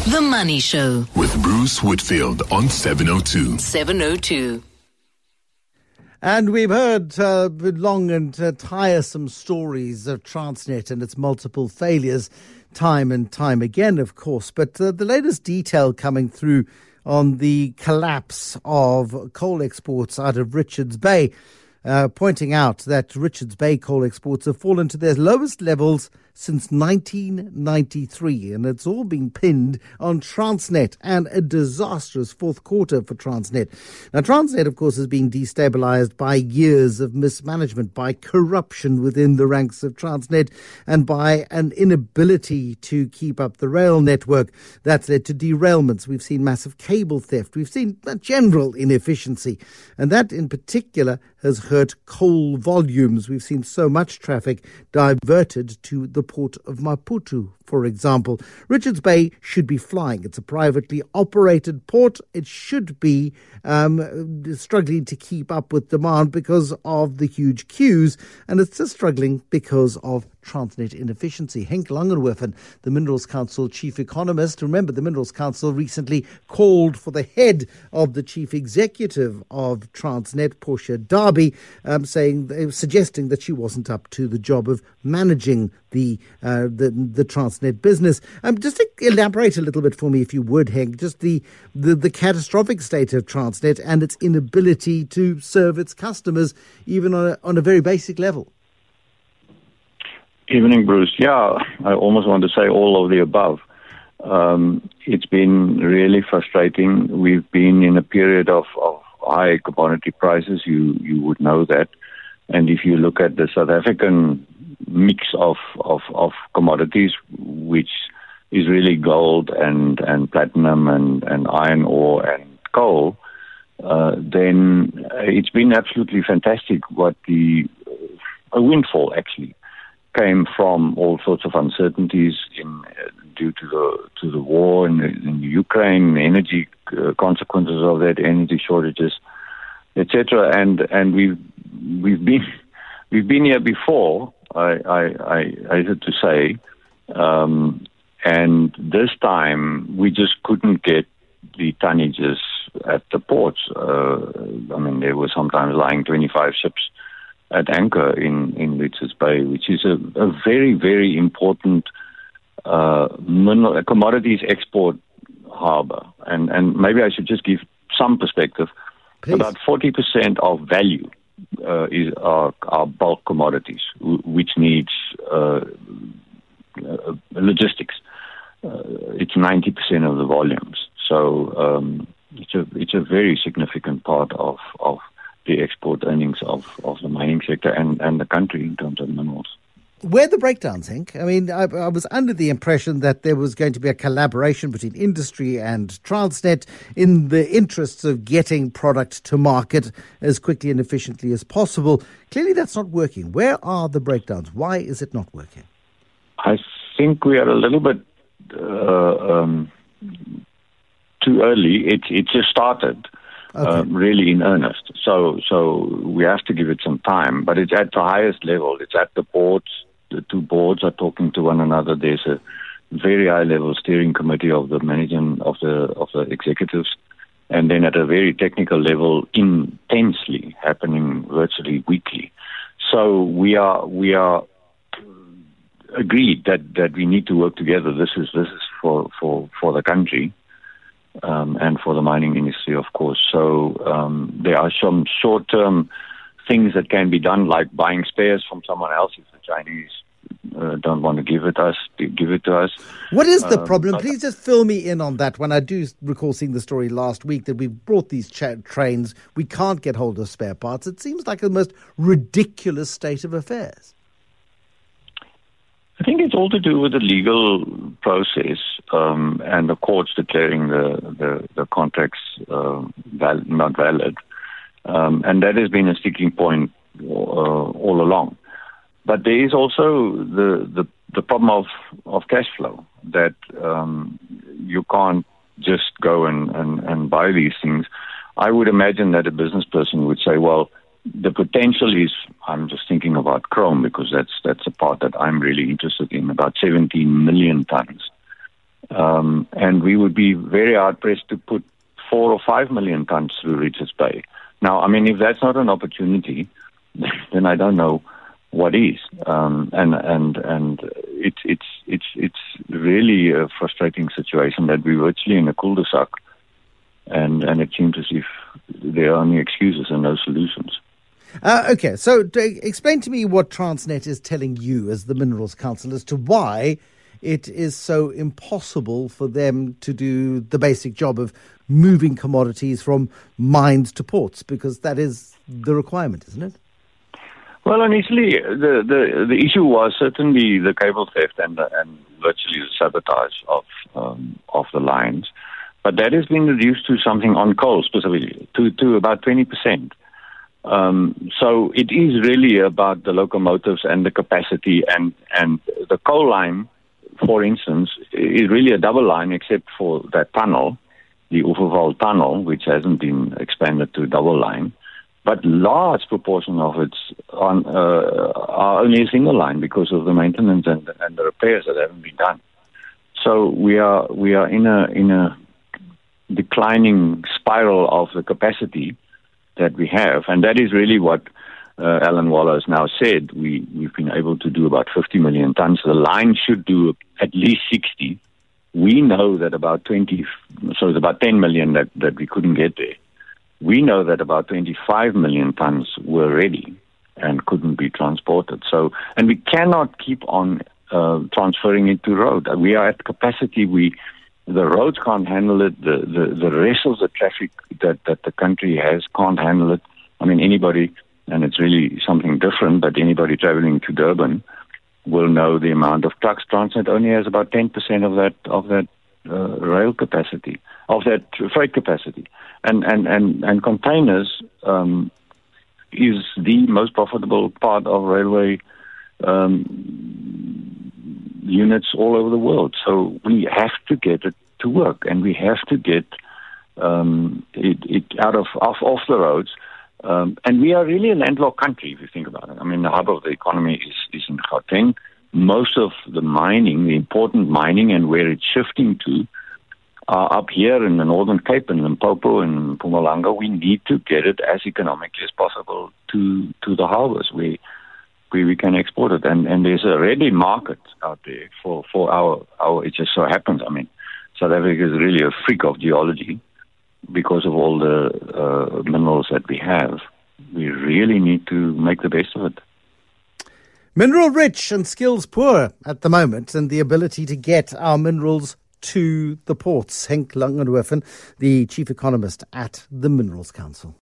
The Money Show with Bruce Whitfield on 702. 702. And we've heard long and tiresome stories of Transnet and its multiple failures time and time again, of course. But the latest detail coming through on the collapse of coal exports out of Richards Bay, pointing out that Richards Bay coal exports have fallen to their lowest levels since 1993, and it's all been pinned on Transnet and a disastrous fourth quarter for Transnet. Now, Transnet, of course, has been destabilized by years of mismanagement, by corruption within the ranks of Transnet, and by an inability to keep up the rail network. That's led to derailments. We've seen massive cable theft. We've seen a general inefficiency, and that in particular has hurt coal volumes. We've seen so much traffic diverted to the port of Maputo, for example. Richards Bay should be flying. It's a privately operated port. It should be struggling to keep up with demand because of the huge queues, and it's just struggling because of Transnet inefficiency. Henk Langenhoven, the Minerals Council chief economist. Remember, the Minerals Council recently called for the head of the chief executive of Transnet, Portia Derby, suggesting that she wasn't up to the job of managing the Transnet business. Just to elaborate a little bit for me, if you would, Henk, just the catastrophic state of Transnet and its inability to serve its customers, even on a very basic level. Evening, Bruce. Yeah, I almost want to say all of the above. It's been really frustrating. We've been in a period of high commodity prices. You would know that. And if you look at the South African mix of commodities, which is really gold and platinum and iron ore and coal, then it's been absolutely fantastic. A windfall actually came from all sorts of uncertainties due to the war in Ukraine, the energy consequences of that, energy shortages, etc. And we've been here before. I hate to say, and this time we just couldn't get the tonnages at the ports. There were sometimes lying 25 ships at anchor in Richards Bay, which is a very, very important commodities export harbour. And maybe I should just give some perspective. Please. About 40% of value are bulk commodities, which needs logistics. It's 90% of the volumes. So it's a very significant part of the export earnings of the mining sector and the country in terms of minerals. Where are the breakdowns, Henk? I mean, I was under the impression that there was going to be a collaboration between industry and Transnet in the interests of getting product to market as quickly and efficiently as possible. Clearly, that's not working. Where are the breakdowns? Why is it not working? I think we are a little bit too early. It just started. Okay. Really in earnest. So we have to give it some time, but it's at the highest level. It's at the boards. The two boards are talking to one another. There's a very high level steering committee of the management of the executives, and then at a very technical level, intensely happening virtually weekly. So we are agreed that we need to work together. This is for the country. And for the mining industry, of course. So there are some short-term things that can be done, like buying spares from someone else if the Chinese don't want to give it to us. What is the problem? Please just fill me in on that one. I do recall seeing the story last week that we've brought these trains. We can't get hold of spare parts. It seems like the most ridiculous state of affairs. I think it's all to do with the legal process and the courts declaring the contracts not valid. And that has been a sticking point all along. But there is also the problem of cash flow, that you can't just go and buy these things. I would imagine that a business person would say, well, the potential is, I'm just thinking about chrome because that's a part that I'm really interested in, about 17 million tons And we would be very hard-pressed to put 4 or 5 million tons through Richards Bay. Now, I mean, if that's not an opportunity, then I don't know what is. And it's really a frustrating situation that we're virtually in a cul-de-sac, and it seems as if there are only excuses and no solutions. Okay, so explain to me what Transnet is telling you as the Minerals Council as to why it is so impossible for them to do the basic job of moving commodities from mines to ports, because that is the requirement, isn't it? Well, initially, the issue was certainly the cable theft and virtually the sabotage of the lines. But that has been reduced to something on coal specifically, to about 20%. So it is really about the locomotives and the capacity, and the coal line, for instance, is really a double line except for that tunnel, the Oeverval tunnel, which hasn't been expanded to a double line. But large proportion of it are only a single line because of the maintenance and the repairs that haven't been done. So we are in a declining spiral of the capacity that we have, and that is really what Alan Waller has now said. We've been able to do about 50 million tons. The line should do at least 60. We know that about 20, so it's about 10 million that we couldn't get there. We know that about 25 million tons were ready and couldn't be transported. So, and we cannot keep on transferring it to road. We are at capacity. The roads can't handle it. The rest of the traffic that the country has can't handle it. I mean, anybody, and it's really something different, but anybody traveling to Durban will know the amount of trucks. Transnet only has about 10% of that rail capacity, of that freight capacity. And containers is the most profitable part of railway units all over the world. So we have to get it to work, and we have to get it out off the roads. And we are really a landlocked country, if you think about it. I mean, the hub of the economy is in Gauteng. Most of the mining, the important mining, and where it's shifting to, are up here in the Northern Cape and Limpopo and Mpumalanga. We need to get it as economically as possible to the harbors where we can export it. And there's a ready market out there for our, it just so happens, I mean, South Africa is really a freak of geology because of all the minerals that we have. We really need to make the best of it. Mineral rich and skills poor at the moment, and the ability to get our minerals to the ports. Henk Langenhoven, the chief economist at the Minerals Council.